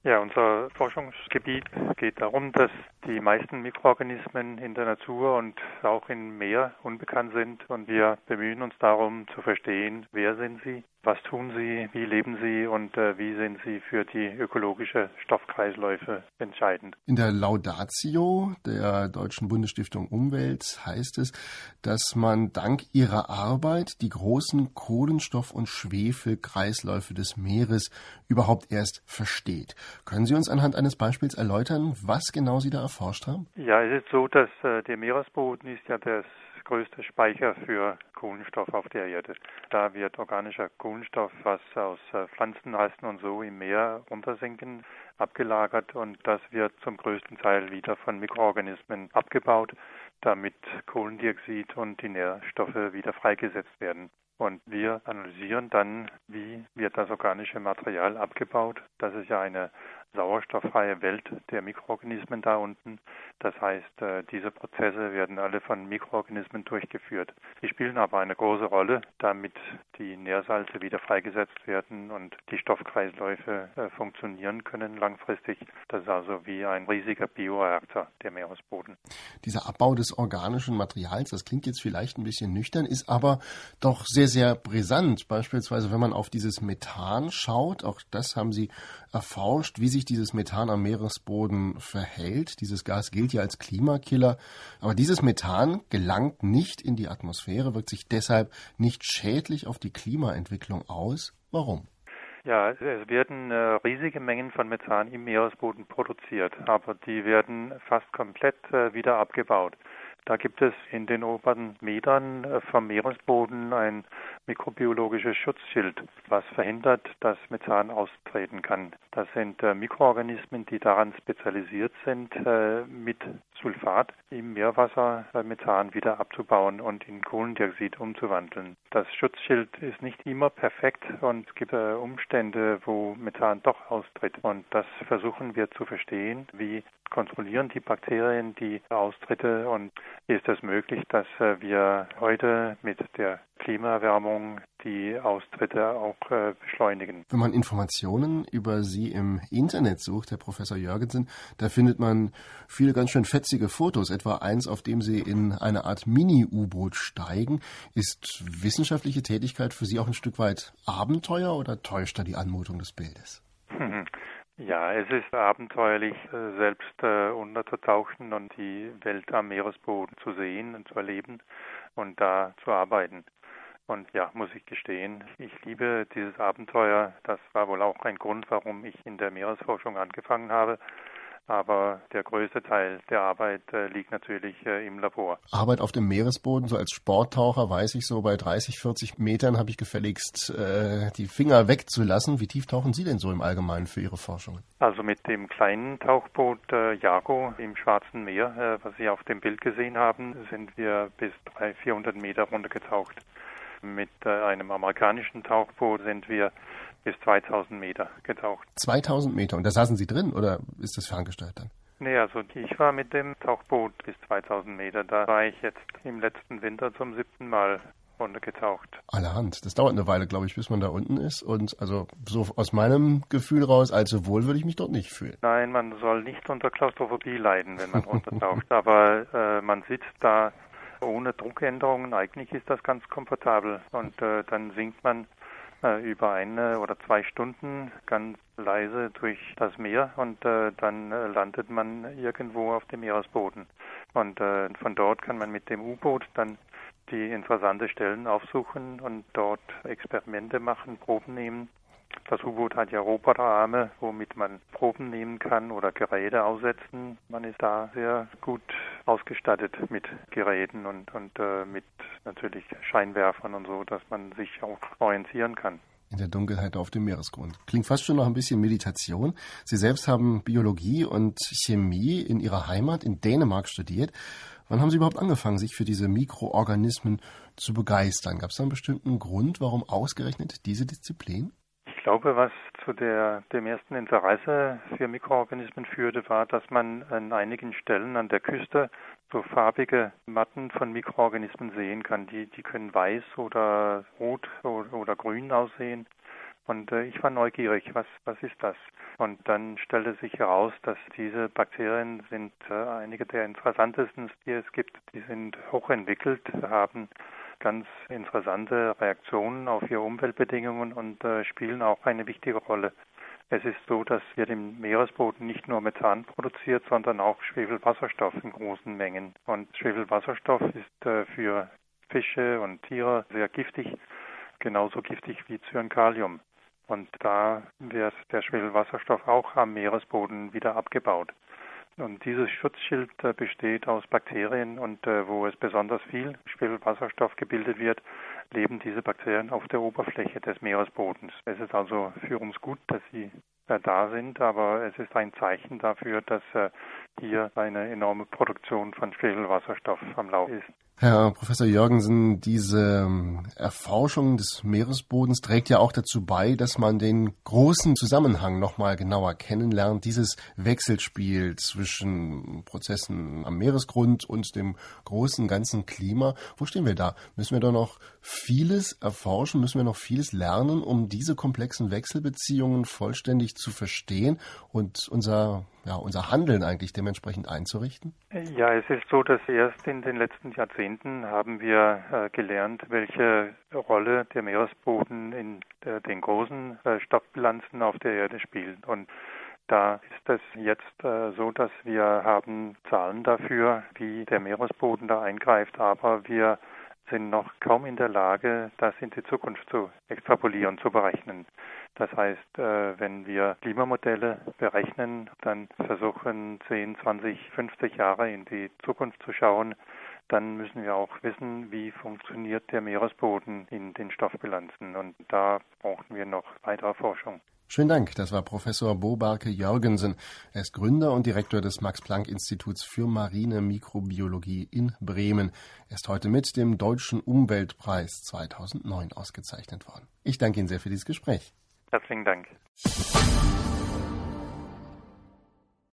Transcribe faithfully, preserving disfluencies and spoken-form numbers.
Ja, unser Forschungsgebiet geht darum, dass die meisten Mikroorganismen in der Natur und auch im Meer unbekannt sind. Und wir bemühen uns darum zu verstehen, wer sind sie, was tun sie, wie leben sie und äh, wie sind sie für die ökologische Stoffkreisläufe entscheidend. In der Laudatio der Deutschen Bundesstiftung Umwelt heißt es, dass man dank ihrer Arbeit die großen Kohlenstoff- und Schwefelkreisläufe des Meeres überhaupt erst versteht. Können Sie uns anhand eines Beispiels erläutern, was genau Sie da erforscht haben? Ja, es ist so, dass äh, der Meeresboden ist ja das größte Speicher für Kohlenstoff auf der Erde. Da wird organischer Kohlenstoff, was aus äh, Pflanzenresten und so im Meer runtersinken, abgelagert und das wird zum größten Teil wieder von Mikroorganismen abgebaut, damit Kohlendioxid und die Nährstoffe wieder freigesetzt werden. Und wir analysieren dann, wie wird das organische Material abgebaut. Das ist ja eine sauerstofffreie Welt der Mikroorganismen da unten. Das heißt, diese Prozesse werden alle von Mikroorganismen durchgeführt. Sie spielen aber eine große Rolle, damit die Nährsalze wieder freigesetzt werden und die Stoffkreisläufe äh, funktionieren können langfristig. Das ist also wie ein riesiger Bioreaktor, der Meeresboden. Dieser Abbau des organischen Materials, das klingt jetzt vielleicht ein bisschen nüchtern, ist aber doch sehr, sehr brisant. Beispielsweise, wenn man auf dieses Methan schaut, auch das haben Sie erforscht, wie sich dieses Methan am Meeresboden verhält. Dieses Gas gilt ja als Klimakiller, aber dieses Methan gelangt nicht in die Atmosphäre, wirkt sich deshalb nicht schädlich auf die Klimaentwicklung aus. Warum? Ja, es werden äh, riesige Mengen von Methan im Meeresboden produziert, aber die werden fast komplett äh, wieder abgebaut. Da gibt es in den oberen Metern äh, vom Meeresboden ein mikrobiologisches Schutzschild, was verhindert, dass Methan austreten kann. Das sind äh, Mikroorganismen, die daran spezialisiert sind, äh, mit Sulfat im Meerwasser äh, Methan wieder abzubauen und in Kohlendioxid umzuwandeln. Das Schutzschild ist nicht immer perfekt und es gibt äh, Umstände, wo Methan doch austritt. Und das versuchen wir zu verstehen, wie kontrollieren die Bakterien die Austritte und ist es möglich, dass äh, wir heute mit der Klimaerwärmung die Austritte auch äh, beschleunigen. Wenn man Informationen über Sie im Internet sucht, Herr Professor Jörgensen, da findet man viele ganz schön fetzige Fotos, etwa eins, auf dem Sie in eine Art Mini-U-Boot steigen. Ist wissenschaftliche Tätigkeit für Sie auch ein Stück weit Abenteuer oder täuscht da die Anmutung des Bildes? Ja, es ist abenteuerlich, selbst äh, unterzutauchen und die Welt am Meeresboden zu sehen und zu erleben und da zu arbeiten. Und ja, muss ich gestehen, ich liebe dieses Abenteuer. Das war wohl auch ein Grund, warum ich in der Meeresforschung angefangen habe. Aber der größte Teil der Arbeit äh, liegt natürlich äh, im Labor. Arbeit auf dem Meeresboden, so als Sporttaucher weiß ich, so bei dreißig, vierzig Metern habe ich gefälligst äh, die Finger wegzulassen. Wie tief tauchen Sie denn so im Allgemeinen für Ihre Forschungen? Also mit dem kleinen Tauchboot äh, Jago im Schwarzen Meer, äh, was Sie auf dem Bild gesehen haben, sind wir bis dreihundert, vierhundert Meter runtergetaucht. Mit äh, einem amerikanischen Tauchboot sind wir bis zweitausend Meter getaucht. zweitausend Meter. Und da saßen Sie drin oder ist das ferngesteuert dann? Nee, also ich war mit dem Tauchboot bis zweitausend Meter. Da war ich jetzt im letzten Winter zum siebten Mal runtergetaucht. Allerhand. Das dauert eine Weile, glaube ich, bis man da unten ist. Und also so aus meinem Gefühl raus, allzu wohl würde ich mich dort nicht fühlen. Nein, man soll nicht unter Klaustrophobie leiden, wenn man runtertaucht. Aber äh, man sitzt da ohne Druckänderungen. Eigentlich ist das ganz komfortabel. Und äh, dann sinkt man über eine oder zwei Stunden ganz leise durch das Meer und äh, dann äh, landet man irgendwo auf dem Meeresboden. Und äh, von dort kann man mit dem U-Boot dann die interessante Stellen aufsuchen und dort Experimente machen, Proben nehmen. Das U-Boot hat ja Roboterarme, womit man Proben nehmen kann oder Geräte aussetzen. Man ist da sehr gut ausgestattet mit Geräten und, und äh, mit natürlich Scheinwerfern und so, dass man sich auch orientieren kann. In der Dunkelheit auf dem Meeresgrund. Klingt fast schon noch ein bisschen Meditation. Sie selbst haben Biologie und Chemie in Ihrer Heimat in Dänemark studiert. Wann haben Sie überhaupt angefangen, sich für diese Mikroorganismen zu begeistern? Gab es da einen bestimmten Grund, warum ausgerechnet diese Disziplin? Ich glaube, was zu der, dem ersten Interesse für Mikroorganismen führte, war, dass man an einigen Stellen an der Küste so farbige Matten von Mikroorganismen sehen kann. Die, die können weiß oder rot oder, oder grün aussehen. Und äh, ich war neugierig, was, was ist das? Und dann stellte sich heraus, dass diese Bakterien sind äh, einige der interessantesten, die es gibt. Die sind hochentwickelt, haben ganz interessante Reaktionen auf ihre Umweltbedingungen und äh, spielen auch eine wichtige Rolle. Es ist so, dass wir im Meeresboden nicht nur Methan produziert, sondern auch Schwefelwasserstoff in großen Mengen. Und Schwefelwasserstoff ist äh, für Fische und Tiere sehr giftig, genauso giftig wie Cyankalium. Und da wird der Schwefelwasserstoff auch am Meeresboden wieder abgebaut. Und dieses Schutzschild äh, besteht aus Bakterien und äh, wo es besonders viel Schwefelwasserstoff gebildet wird, leben diese Bakterien auf der Oberfläche des Meeresbodens. Es ist also für uns gut, dass sie äh, da sind, aber es ist ein Zeichen dafür, dass äh, hier eine enorme Produktion von Schwefelwasserstoff am Lauf ist. Herr Professor Jörgensen, diese Erforschung des Meeresbodens trägt ja auch dazu bei, dass man den großen Zusammenhang noch mal genauer kennenlernt, dieses Wechselspiel zwischen Prozessen am Meeresgrund und dem großen ganzen Klima. Wo stehen wir da? Müssen wir da noch vieles erforschen? Müssen wir noch vieles lernen, um diese komplexen Wechselbeziehungen vollständig zu verstehen und unser ja, unser Handeln eigentlich dementsprechend einzurichten? Ja, es ist so, dass erst in den letzten Jahrzehnten haben wir äh, gelernt, welche Rolle der Meeresboden in äh, den großen äh, Stoffbilanzen auf der Erde spielt. Und da ist es jetzt äh, so, dass wir haben Zahlen dafür, wie der Meeresboden da eingreift, aber wir sind noch kaum in der Lage, das in die Zukunft zu extrapolieren, zu berechnen. Das heißt, äh, wenn wir Klimamodelle berechnen, dann versuchen zehn, zwanzig, fünfzig Jahre in die Zukunft zu schauen, dann müssen wir auch wissen, wie funktioniert der Meeresboden in den Stoffbilanzen. Und da brauchen wir noch weitere Forschung. Schönen Dank. Das war Professor Bo Barke Jörgensen. Er ist Gründer und Direktor des Max-Planck-Instituts für marine Mikrobiologie in Bremen. Er ist heute mit dem Deutschen Umweltpreis zweitausendneun ausgezeichnet worden. Ich danke Ihnen sehr für dieses Gespräch. Herzlichen Dank.